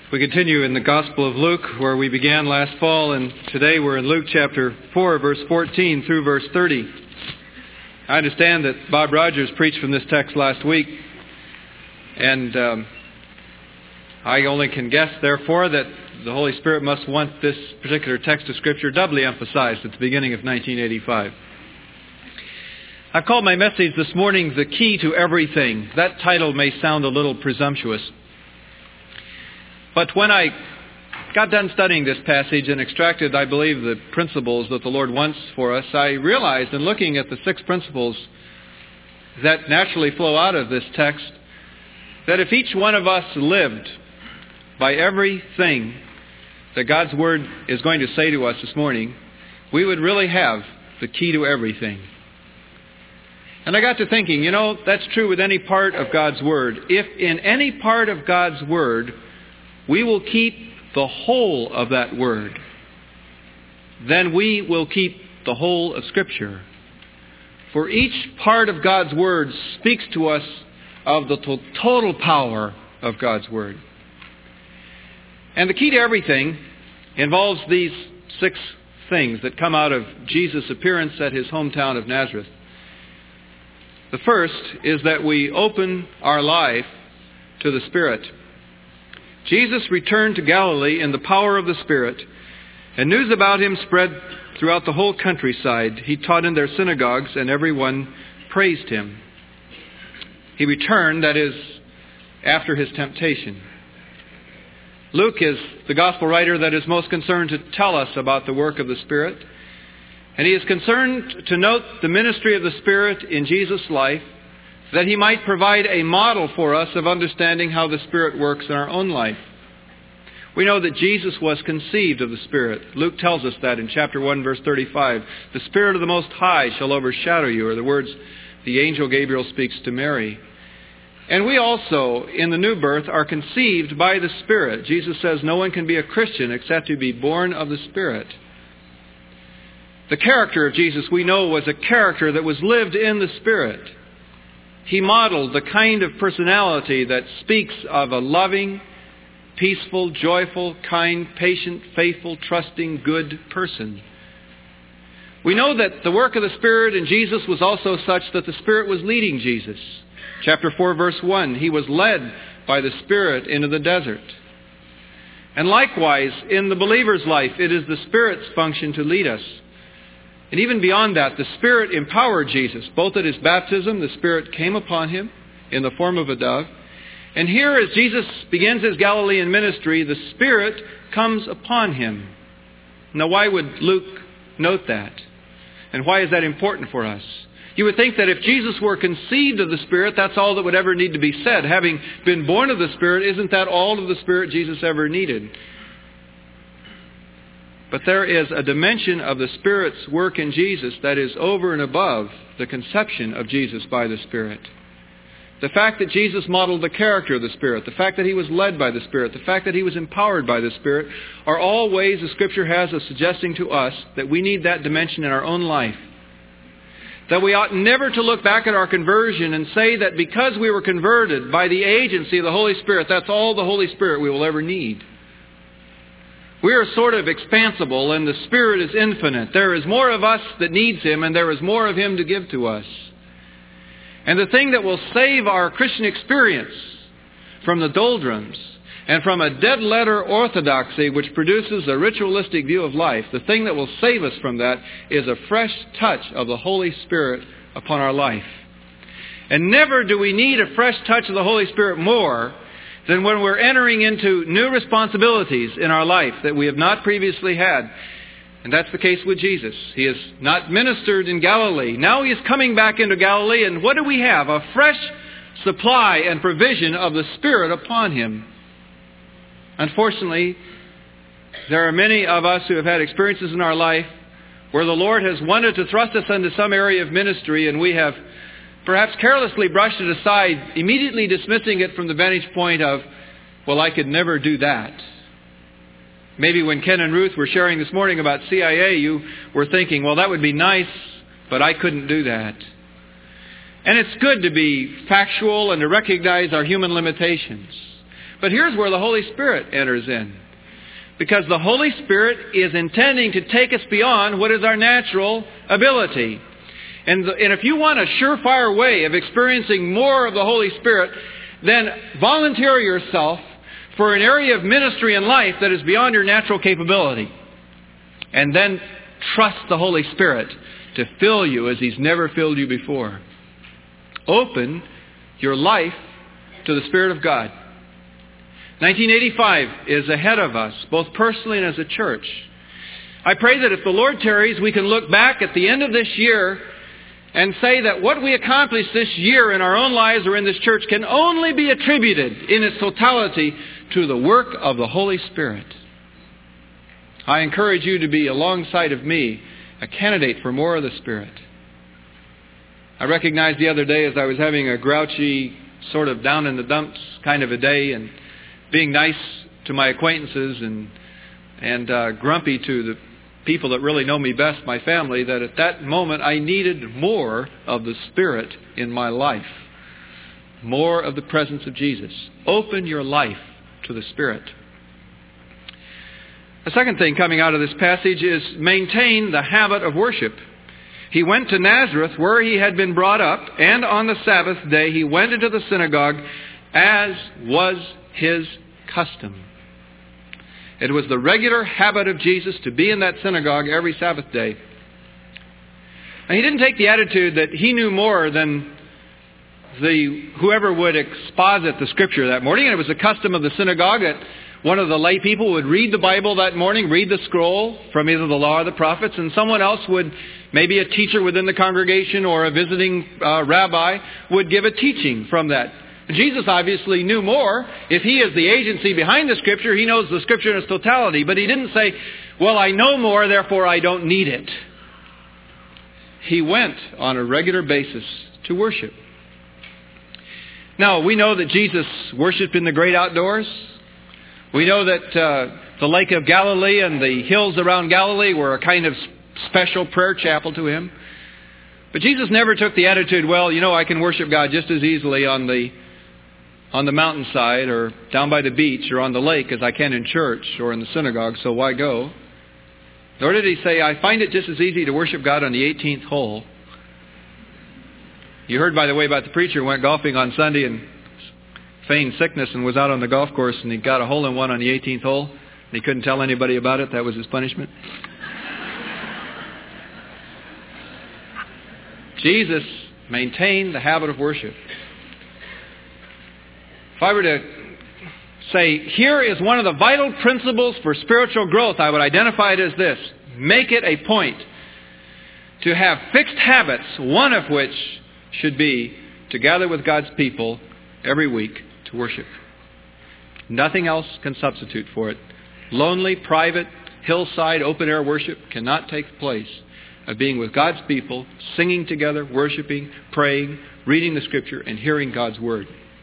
We continue in the Gospel of Luke, where we began last fall, and today we're in Luke chapter 4, verse 14 through verse 30. I understand that Bob Rogers preached from this text last week, and I only can guess, therefore, that the Holy Spirit must want this particular text of Scripture doubly emphasized at the beginning of 1985. I've called my message this morning, The Key to Everything. That title may sound a little presumptuous. But when I got done studying this passage and extracted, I believe, the principles that the Lord wants for us, I realized in looking at the 6 principles that naturally flow out of this text, that if each one of us lived by everything that God's Word is going to say to us this morning, we would really have the key to everything. And I got to thinking, that's true with any part of God's Word. If in any part of God's Word we will keep the whole of that Word, then we will keep the whole of Scripture. For each part of God's Word speaks to us of the total power of God's Word. And the key to everything involves these 6 things that come out of Jesus' appearance at his hometown of Nazareth. The first is that we open our life to the Spirit. Jesus returned to Galilee in the power of the Spirit, and news about him spread throughout the whole countryside. He taught in their synagogues, and everyone praised him. He returned, that is, after his temptation. Luke is the gospel writer that is most concerned to tell us about the work of the Spirit. And he is concerned to note the ministry of the Spirit in Jesus' life, that he might provide a model for us of understanding how the Spirit works in our own life. We know that Jesus was conceived of the Spirit. Luke tells us that in chapter 1, verse 35. The Spirit of the Most High shall overshadow you, or the words the angel Gabriel speaks to Mary. And we also, in the new birth, are conceived by the Spirit. Jesus says no one can be a Christian except to be born of the Spirit. The character of Jesus, we know, was a character that was lived in the Spirit. He modeled the kind of personality that speaks of a loving, peaceful, joyful, kind, patient, faithful, trusting, good person. We know that the work of the Spirit in Jesus was also such that the Spirit was leading Jesus. Chapter 4, verse 1, he was led by the Spirit into the desert. And likewise, in the believer's life, it is the Spirit's function to lead us. And even beyond that, the Spirit empowered Jesus. Both at his baptism, the Spirit came upon him in the form of a dove. And here, as Jesus begins his Galilean ministry, the Spirit comes upon him. Now, why would Luke note that? And why is that important for us? You would think that if Jesus were conceived of the Spirit, that's all that would ever need to be said. Having been born of the Spirit, isn't that all of the Spirit Jesus ever needed? But there is a dimension of the Spirit's work in Jesus that is over and above the conception of Jesus by the Spirit. The fact that Jesus modeled the character of the Spirit, the fact that he was led by the Spirit, the fact that he was empowered by the Spirit, are all ways the Scripture has of suggesting to us that we need that dimension in our own life. That we ought never to look back at our conversion and say that because we were converted by the agency of the Holy Spirit, that's all the Holy Spirit we will ever need. We are sort of expansible, and the Spirit is infinite. There is more of us that needs him, and there is more of him to give to us. And the thing that will save our Christian experience from the doldrums and from a dead-letter orthodoxy which produces a ritualistic view of life, the thing that will save us from that is a fresh touch of the Holy Spirit upon our life. And never do we need a fresh touch of the Holy Spirit more than when we're entering into new responsibilities in our life that we have not previously had. And that's the case with Jesus. He has not ministered in Galilee. Now he is coming back into Galilee, and what do we have? A fresh supply and provision of the Spirit upon him. Unfortunately, there are many of us who have had experiences in our life where the Lord has wanted to thrust us into some area of ministry, and we have perhaps carelessly brushed it aside, immediately dismissing it from the vantage point of, well, I could never do that. Maybe when Ken and Ruth were sharing this morning about CIA, you were thinking, well, that would be nice, but I couldn't do that. And it's good to be factual and to recognize our human limitations. But here's where the Holy Spirit enters in. Because the Holy Spirit is intending to take us beyond what is our natural ability. And if you want a surefire way of experiencing more of the Holy Spirit, then volunteer yourself for an area of ministry and life that is beyond your natural capability. And then trust the Holy Spirit to fill you as He's never filled you before. Open your life to the Spirit of God. 1985 is ahead of us, both personally and as a church. I pray that if the Lord tarries, we can look back at the end of this year and say that what we accomplished this year in our own lives or in this church can only be attributed in its totality to the work of the Holy Spirit. I encourage you to be alongside of me, a candidate for more of the Spirit. I recognized the other day as I was having a grouchy, sort of down in the dumps kind of a day and being nice to my acquaintances and grumpy to the people that really know me best, my family, that at that moment I needed more of the Spirit in my life. More of the presence of Jesus. Open your life to the Spirit. The second thing coming out of this passage is maintain the habit of worship. He went to Nazareth where he had been brought up, and on the Sabbath day he went into the synagogue as was his custom. It was the regular habit of Jesus to be in that synagogue every Sabbath day. And he didn't take the attitude that he knew more than whoever would exposit the Scripture that morning. And it was the custom of the synagogue that one of the lay people would read the Bible that morning, read the scroll from either the law or the prophets, and someone else would, maybe a teacher within the congregation or a visiting rabbi, would give a teaching from that. Jesus obviously knew more. If he is the agency behind the Scripture, he knows the Scripture in its totality. But he didn't say, well, I know more, therefore I don't need it. He went on a regular basis to worship. Now, we know that Jesus worshiped in the great outdoors. We know that the Lake of Galilee and the hills around Galilee were a kind of special prayer chapel to him. But Jesus never took the attitude, well, I can worship God just as easily on the mountainside or down by the beach or on the lake as I can in church or in the synagogue, so why go? Nor did he say, I find it just as easy to worship God on the 18th hole. You heard, by the way, about the preacher who went golfing on Sunday and feigned sickness and was out on the golf course and he got a hole-in-one on the 18th hole and he couldn't tell anybody about it. That was his punishment. Jesus maintained the habit of worship. If I were to say, here is one of the vital principles for spiritual growth, I would identify it as this. Make it a point to have fixed habits, one of which should be to gather with God's people every week to worship. Nothing else can substitute for it. Lonely, private, hillside, open-air worship cannot take the place of being with God's people, singing together, worshiping, praying, reading the Scripture, and hearing God's Word.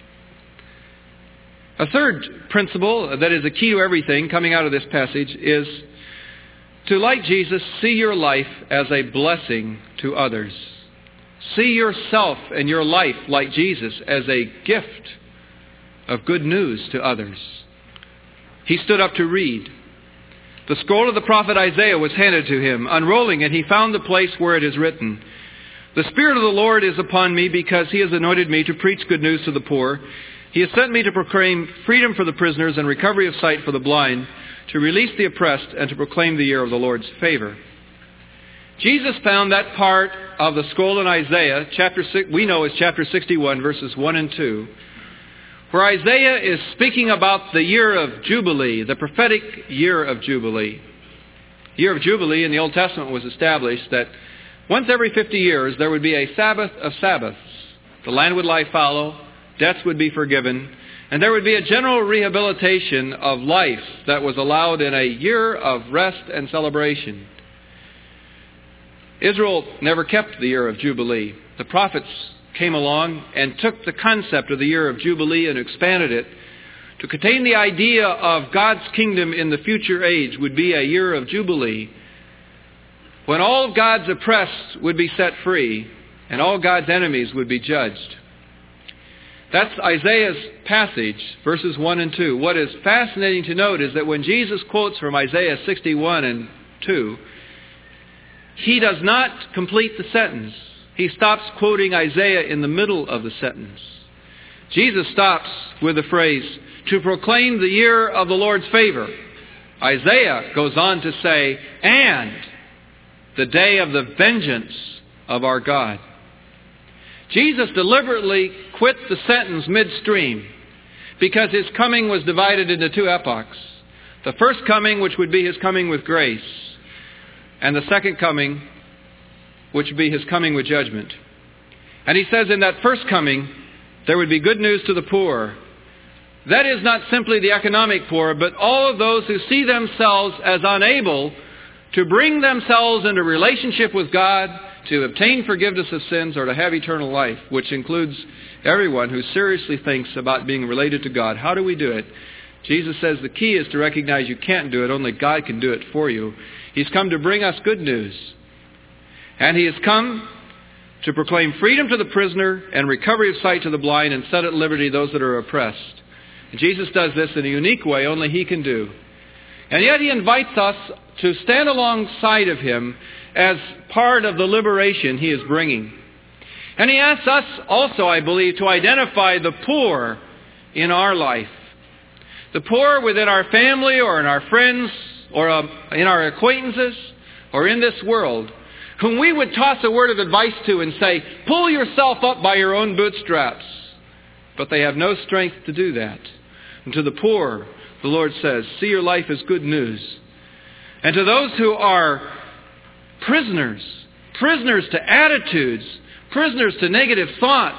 A third principle that is a key to everything coming out of this passage is to, like Jesus, see your life as a blessing to others. See yourself and your life, like Jesus, as a gift of good news to others. He stood up to read. The scroll of the prophet Isaiah was handed to him. Unrolling it, he found the place where it is written, The Spirit of the Lord is upon me because He has anointed me to preach good news to the poor. He has sent me to proclaim freedom for the prisoners and recovery of sight for the blind, to release the oppressed and to proclaim the year of the Lord's favor. Jesus found that part of the scroll in Isaiah, we know is chapter 61, verses 1 and 2, where Isaiah is speaking about the year of Jubilee, the prophetic year of Jubilee. The year of Jubilee in the Old Testament was established that once every 50 years there would be a Sabbath of Sabbaths. The land would lie fallow, debts would be forgiven, and there would be a general rehabilitation of life that was allowed in a year of rest and celebration. Israel never kept the year of Jubilee. The prophets came along and took the concept of the year of Jubilee and expanded it to contain the idea of God's kingdom in the future age would be a year of Jubilee, when all God's oppressed would be set free and all God's enemies would be judged. That's Isaiah's passage, verses 1 and 2. What is fascinating to note is that when Jesus quotes from Isaiah 61 and 2, he does not complete the sentence. He stops quoting Isaiah in the middle of the sentence. Jesus stops with the phrase, to proclaim the year of the Lord's favor. Isaiah goes on to say, and the day of the vengeance of our God. Jesus deliberately quit the sentence midstream because his coming was divided into two epochs. The first coming, which would be his coming with grace, and the second coming, which would be his coming with judgment. And he says in that first coming, there would be good news to the poor. That is not simply the economic poor, but all of those who see themselves as unable to bring themselves into relationship with God, to obtain forgiveness of sins, or to have eternal life, which includes everyone who seriously thinks about being related to God. How do we do it? Jesus says the key is to recognize you can't do it. Only God can do it for you. He's come to bring us good news. And he has come to proclaim freedom to the prisoner and recovery of sight to the blind and set at liberty those that are oppressed. And Jesus does this in a unique way only he can do. And yet he invites us to stand alongside of him as part of the liberation he is bringing. And he asks us also, I believe, to identify the poor in our life. The poor within our family or in our friends or in our acquaintances or in this world, whom we would toss a word of advice to and say, pull yourself up by your own bootstraps. But they have no strength to do that. And to the poor, the Lord says, see your life as good news. And to those who are prisoners to attitudes, prisoners to negative thoughts,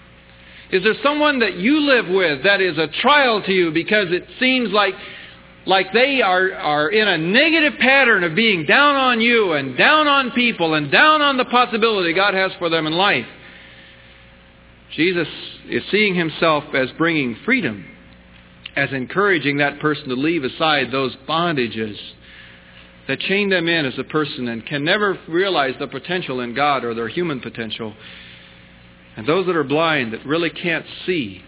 is there someone that you live with that is a trial to you because it seems like they are in a negative pattern of being down on you and down on people and down on the possibility God has for them in life? Jesus is seeing himself as bringing freedom, as encouraging that person to leave aside those bondages that chain them in as a person and can never realize the potential in God or their human potential. And those that are blind, that really can't see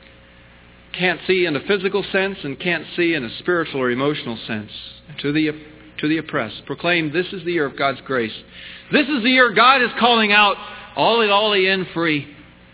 in a physical sense and can't see in a spiritual or emotional sense. To the oppressed, proclaim this is the year of God's grace. This is the year God is calling out, ollie in free.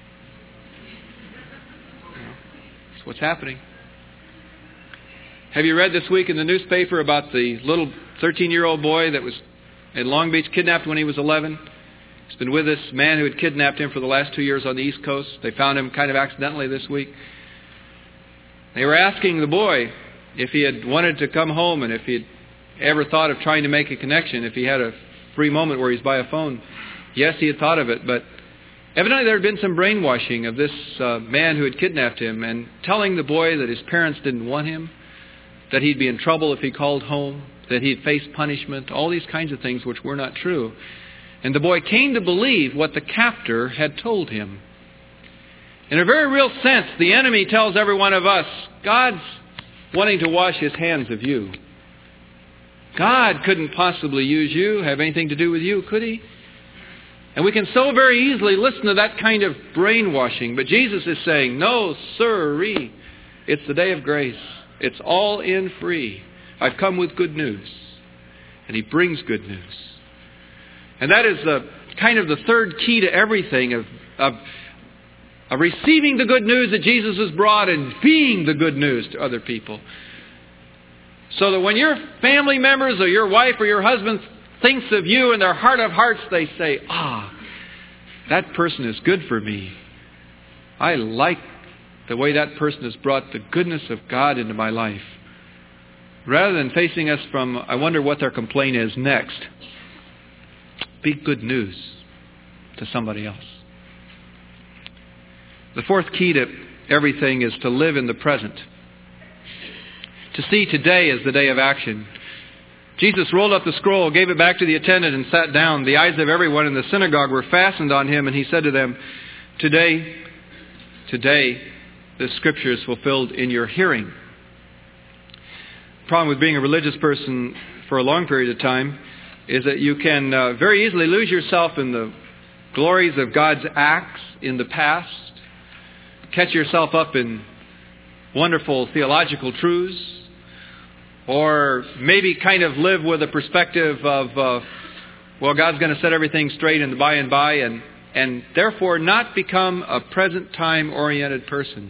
That's what's happening. Have you read this week in the newspaper about the little 13-year-old boy that was in Long Beach, kidnapped when he was 11? He's been with this man who had kidnapped him for the last 2 years on the East Coast. They found him kind of accidentally this week. They were asking the boy if he had wanted to come home and if he had ever thought of trying to make a connection, if he had a free moment where he's by a phone. Yes, he had thought of it, but evidently there had been some brainwashing of this man who had kidnapped him and telling the boy that his parents didn't want him, that he'd be in trouble if he called home, that he'd face punishment, all these kinds of things which were not true. And the boy came to believe what the captor had told him. In a very real sense, the enemy tells every one of us, God's wanting to wash his hands of you. God couldn't possibly use you, have anything to do with you, could he? And we can so very easily listen to that kind of brainwashing. But Jesus is saying, no, sirree. It's the day of grace. It's all in free. I've come with good news. And he brings good news. And that is kind of the third key to everything of receiving the good news that Jesus has brought and being the good news to other people. So that when your family members or your wife or your husband thinks of you in their heart of hearts, they say, that person is good for me. I like the way that person has brought the goodness of God into my life. Rather than facing us from, I wonder what their complaint is next, speak good news to somebody else. The fourth key to everything is to live in the present. To see today as the day of action. Jesus rolled up the scroll, gave it back to the attendant, and sat down. The eyes of everyone in the synagogue were fastened on him, and he said to them, Today, the Scripture is fulfilled in your hearing. The problem with being a religious person for a long period of time is that you can very easily lose yourself in the glories of God's acts in the past. catch yourself up in wonderful theological truths, or maybe kind of live with a perspective of, well, God's going to set everything straight in the by and by, and therefore not become a present time oriented person.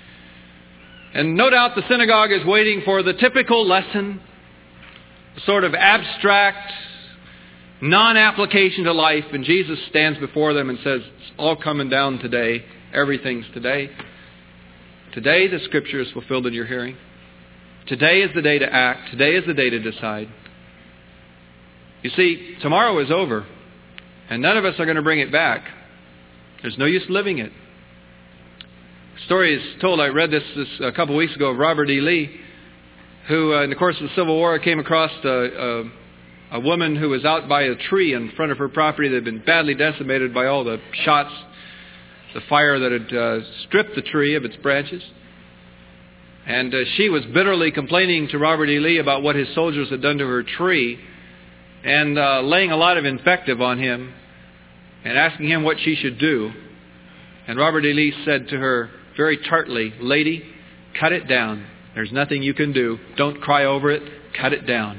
And no doubt the synagogue is waiting for the typical lesson, sort of abstract, non-application to life, and Jesus stands before them and says, it's all coming down today. Everything's today. Today the Scripture is fulfilled in your hearing. Today is the day to act. Today is the day to decide. You see, tomorrow is over, and none of us are going to bring it back. There's no use living it. A story is told, I read this a couple of weeks ago, of Robert E. Lee, who in the course of the Civil War came across a woman who was out by a tree in front of her property that had been badly decimated by all the shots, the fire that had stripped the tree of its branches. And she was bitterly complaining to Robert E. Lee about what his soldiers had done to her tree, and laying a lot of invective on him and asking him what she should do. And Robert E. Lee said to her very tartly, "Lady, cut it down. There's nothing you can do. Don't cry over it. Cut it down."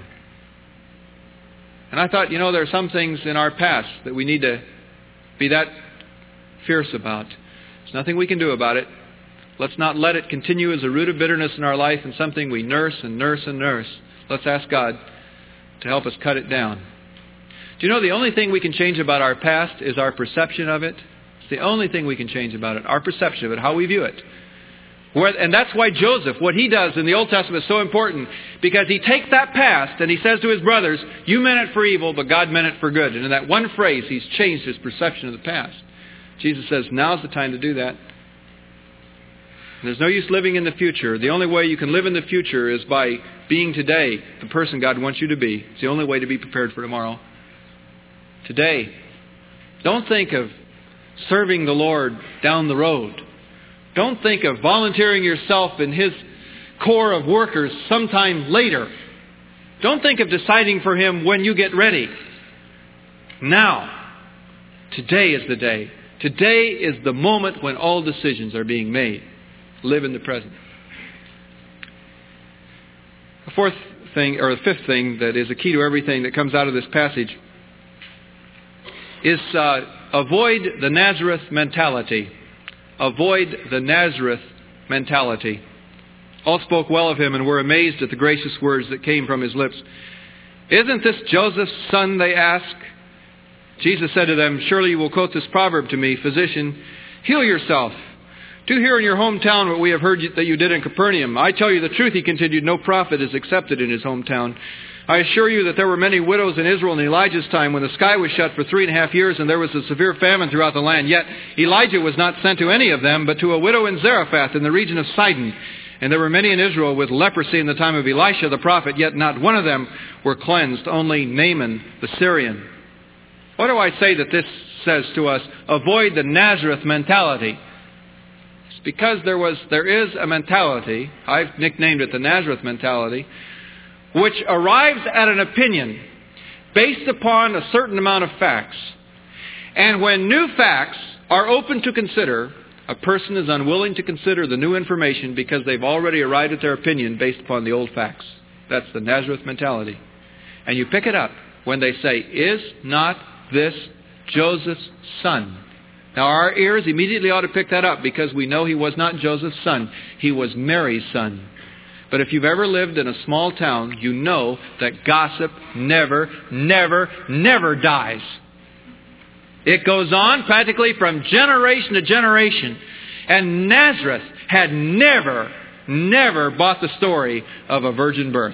And I thought, there are some things in our past that we need to be that fierce about. There's nothing we can do about it. Let's not let it continue as a root of bitterness in our life and something we nurse and nurse and nurse. Let's ask God to help us cut it down. Do you know the only thing we can change about our past is our perception of it? It's the only thing we can change about it, our perception of it, how we view it. And that's why Joseph, what he does in the Old Testament is so important, because he takes that past and he says to his brothers, you meant it for evil, but God meant it for good. And in that one phrase, he's changed his perception of the past. Jesus says, now's the time to do that. And there's no use living in the future. The only way you can live in the future is by being today the person God wants you to be. It's the only way to be prepared for tomorrow. Today. Don't think of serving the Lord down the road. Don't think of volunteering yourself in His corps of workers sometime later. Don't think of deciding for Him when you get ready. Now. Today is the day. Today is the moment when all decisions are being made. Live in the present. The fourth thing, or the fifth thing that is a key to everything that comes out of this passage is avoid the Nazareth mentality. Avoid the Nazareth mentality. All spoke well of him and were amazed at the gracious words that came from his lips. Isn't this Joseph's son, they asked? Jesus said to them, surely you will quote this proverb to me, physician, heal yourself. Do here in your hometown what we have heard that you did in Capernaum. I tell you the truth, he continued, no prophet is accepted in his hometown. I assure you that there were many widows in Israel in Elijah's time when the sky was shut for 3.5 years and there was a severe famine throughout the land. Yet Elijah was not sent to any of them, but to a widow in Zarephath in the region of Sidon. And there were many in Israel with leprosy in the time of Elisha the prophet, yet not one of them were cleansed, only Naaman the Syrian. What do I say that this says to us? Avoid the Nazareth mentality. It's because there is a mentality, I've nicknamed it the Nazareth mentality, which arrives at an opinion based upon a certain amount of facts. And when new facts are open to consider, a person is unwilling to consider the new information because they've already arrived at their opinion based upon the old facts. That's the Nazareth mentality. And you pick it up when they say, is not this Joseph's son? Now our ears immediately ought to pick that up because we know he was not Joseph's son. He was Mary's son. But if you've ever lived in a small town, you know that gossip never, never, never dies. It goes on practically from generation to generation. And Nazareth had never, never bought the story of a virgin birth.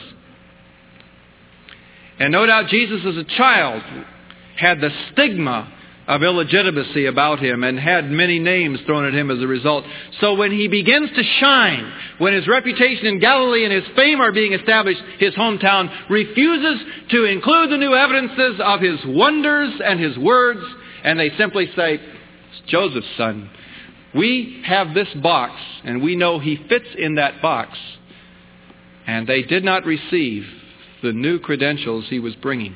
And no doubt Jesus as a child had the stigma of illegitimacy about him and had many names thrown at him as a result. So when he begins to shine, when his reputation in Galilee and his fame are being established, his hometown refuses to include the new evidences of his wonders and his words, and they simply say, it's Joseph's son. We have this box, and we know he fits in that box. And they did not receive the new credentials he was bringing.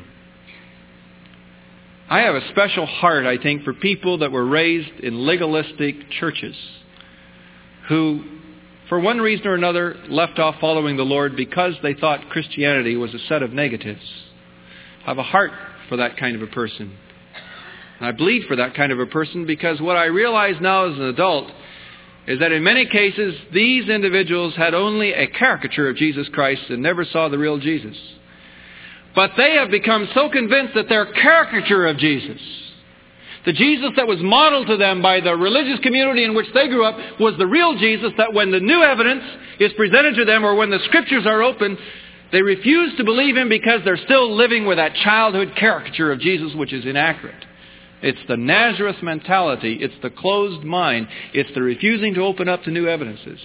I have a special heart, I think, for people that were raised in legalistic churches. who, for one reason or another, left off following the Lord because they thought Christianity was a set of negatives. I have a heart for that kind of a person. And I bleed for that kind of a person because what I realize now as an adult is that in many cases, these individuals had only a caricature of Jesus Christ and never saw the real Jesus. But they have become so convinced that their caricature of Jesus, the Jesus that was modeled to them by the religious community in which they grew up, was the real Jesus, that when the new evidence is presented to them or when the Scriptures are open, they refuse to believe Him because they're still living with that childhood caricature of Jesus which is inaccurate. It's the Nazareth mentality. It's the closed mind. It's the refusing to open up to new evidences.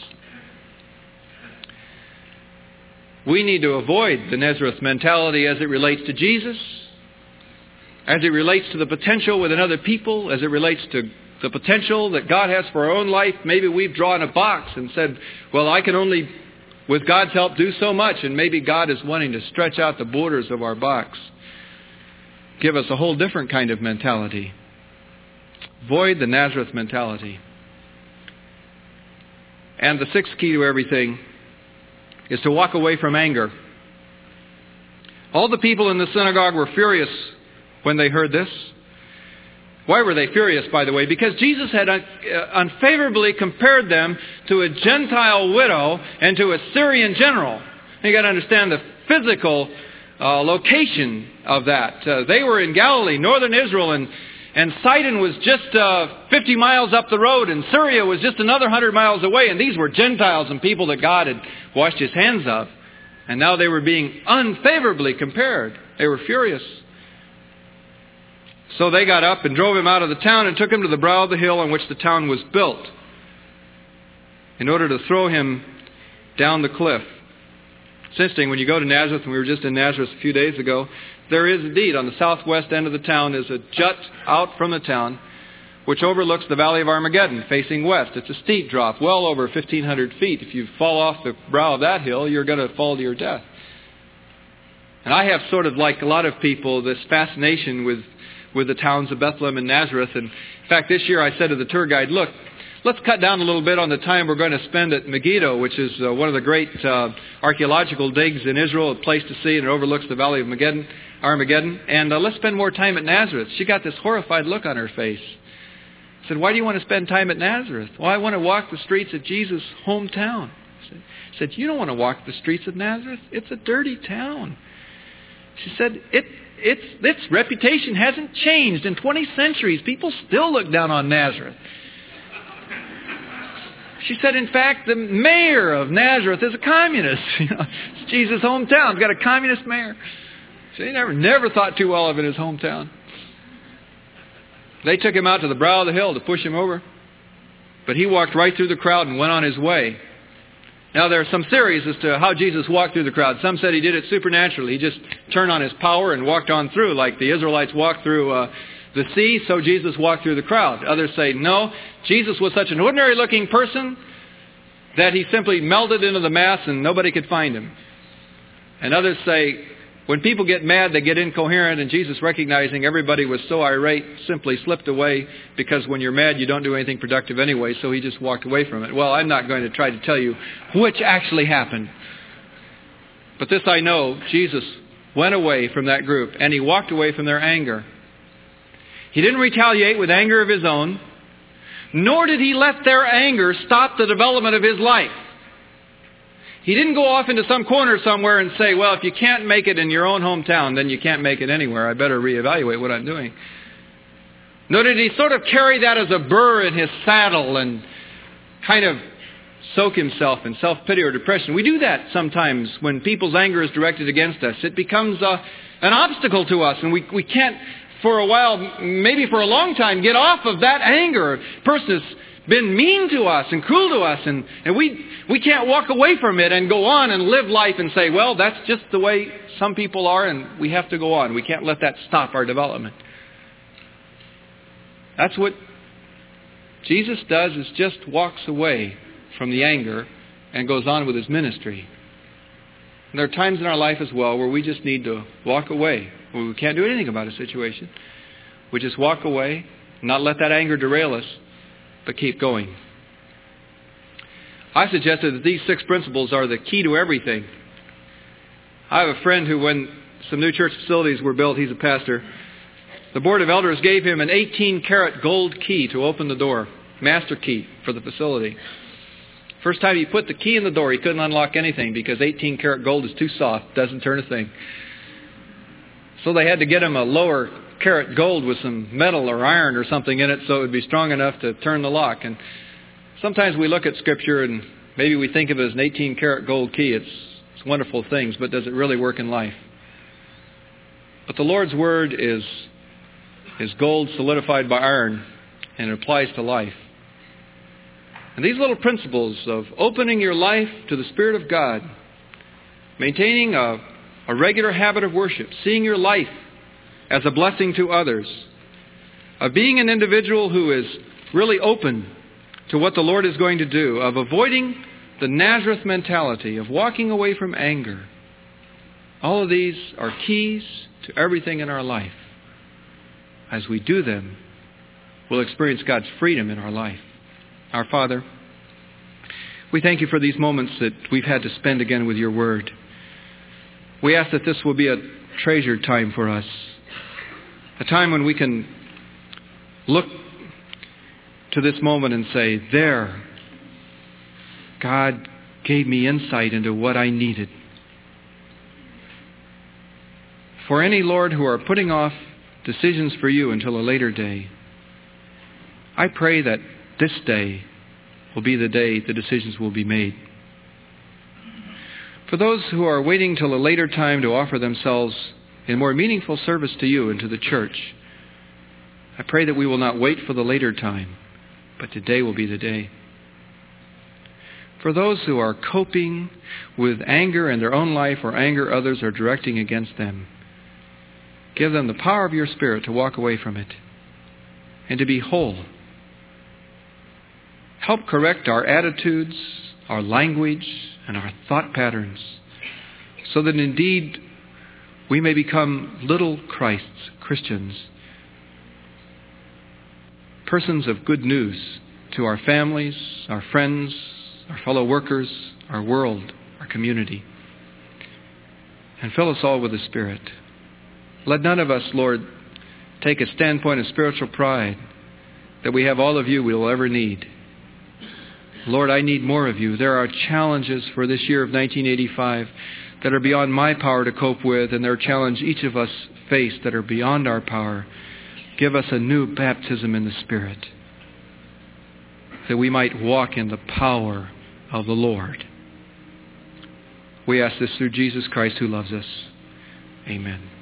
We need to avoid the Nazareth mentality as it relates to Jesus, as it relates to the potential within other people, as it relates to the potential that God has for our own life. Maybe we've drawn a box and said, well, I can only, with God's help, do so much. And maybe God is wanting to stretch out the borders of our box. Give us a whole different kind of mentality. Avoid the Nazareth mentality. And the sixth key to everything is to walk away from anger. All the people in the synagogue were furious when they heard this. Why were they furious, by the way? Because Jesus had unfavorably compared them to a Gentile widow and to a Syrian general. You got to understand the physical location of that. They were in Galilee, northern Israel, and Sidon was just 50 miles up the road, and Syria was just another 100 miles away. And these were Gentiles and people that God had washed His hands of. And now they were being unfavorably compared. They were furious. So they got up and drove Him out of the town and took Him to the brow of the hill on which the town was built in order to throw Him down the cliff. It's interesting, when you go to Nazareth, and we were just in Nazareth a few days ago, there is indeed, on the southwest end of the town, is a jut out from the town which overlooks the Valley of Armageddon, facing west. It's a steep drop, well over 1,500 feet. If you fall off the brow of that hill, you're going to fall to your death. And I have sort of, like a lot of people, this fascination with the towns of Bethlehem and Nazareth. And in fact, this year I said to the tour guide, look, let's cut down a little bit on the time we're going to spend at Megiddo, which is one of the great archaeological digs in Israel, a place to see, and it overlooks the Valley of Armageddon. And let's spend more time at Nazareth. She got this horrified look on her face. I said, why do you want to spend time at Nazareth? Well, I want to walk the streets of Jesus' hometown. I said, you don't want to walk the streets of Nazareth? It's a dirty town. She said, its reputation hasn't changed in 20 centuries. People still look down on Nazareth. She said, in fact, the mayor of Nazareth is a communist. It's Jesus' hometown. It's got a communist mayor. So he never thought too well of it in his hometown. They took him out to the brow of the hill to push him over. But he walked right through the crowd and went on his way. Now, there are some theories as to how Jesus walked through the crowd. Some said He did it supernaturally. He just turned on His power and walked on through, like the Israelites walked through the sea, so Jesus walked through the crowd. Others say, no, Jesus was such an ordinary-looking person that He simply melted into the mass and nobody could find Him. And others say, when people get mad, they get incoherent, and Jesus, recognizing everybody was so irate, simply slipped away, because when you're mad, you don't do anything productive anyway, so He just walked away from it. Well, I'm not going to try to tell you which actually happened. But this I know, Jesus went away from that group, and He walked away from their anger. He didn't retaliate with anger of His own, nor did He let their anger stop the development of His life. He didn't go off into some corner somewhere and say, well, if you can't make it in your own hometown, then you can't make it anywhere. I better reevaluate what I'm doing. Nor did He sort of carry that as a burr in His saddle and kind of soak Himself in self-pity or depression. We do that sometimes when people's anger is directed against us. It becomes an obstacle to us, and we can't, for a while, maybe for a long time, get off of that anger. A person has been mean to us and cruel to us, and we can't walk away from it and go on and live life and say, well, that's just the way some people are, and we have to go on. We can't let that stop our development. That's what Jesus does, is just walks away from the anger and goes on with His ministry. And there are times in our life as well where we just need to walk away. Where we can't do anything about a situation. We just walk away, not let that anger derail us, but keep going. I suggested that these 6 principles are the key to everything. I have a friend who, when some new church facilities were built, he's a pastor, the board of elders gave him an 18-karat gold key to open the door, master key for the facility. First time he put the key in the door, he couldn't unlock anything because 18-karat gold is too soft, doesn't turn a thing. So they had to get him a lower karat gold with some metal or iron or something in it so it would be strong enough to turn the lock. And sometimes we look at Scripture and maybe we think of it as an 18-karat gold key. It's wonderful things, but does it really work in life? But the Lord's Word is gold solidified by iron, and it applies to life. And these little principles of opening your life to the Spirit of God, maintaining a regular habit of worship, seeing your life as a blessing to others, of being an individual who is really open to what the Lord is going to do, of avoiding the Nazareth mentality, of walking away from anger. All of these are keys to everything in our life. As we do them, we'll experience God's freedom in our life. Our Father, we thank you for these moments that we've had to spend again with your Word. We ask that this will be a treasured time for us, a time when we can look to this moment and say, there, God gave me insight into what I needed. For any, Lord, who are putting off decisions for you until a later day, I pray that this day will be the day the decisions will be made. For those who are waiting till a later time to offer themselves in more meaningful service to you and to the church, I pray that we will not wait for the later time, but today will be the day. For those who are coping with anger in their own life or anger others are directing against them, give them the power of your Spirit to walk away from it and to be whole. Help correct our attitudes, our language, and our thought patterns so that indeed we may become little Christs, Christians, persons of good news to our families, our friends, our fellow workers, our world, our community. And fill us all with the Spirit. Let none of us, Lord, take a standpoint of spiritual pride that we have all of you we will ever need. Lord, I need more of you. There are challenges for this year of 1985 that are beyond my power to cope with, and there are challenges each of us face that are beyond our power. Give us a new baptism in the Spirit, that we might walk in the power of the Lord. We ask this through Jesus Christ who loves us. Amen.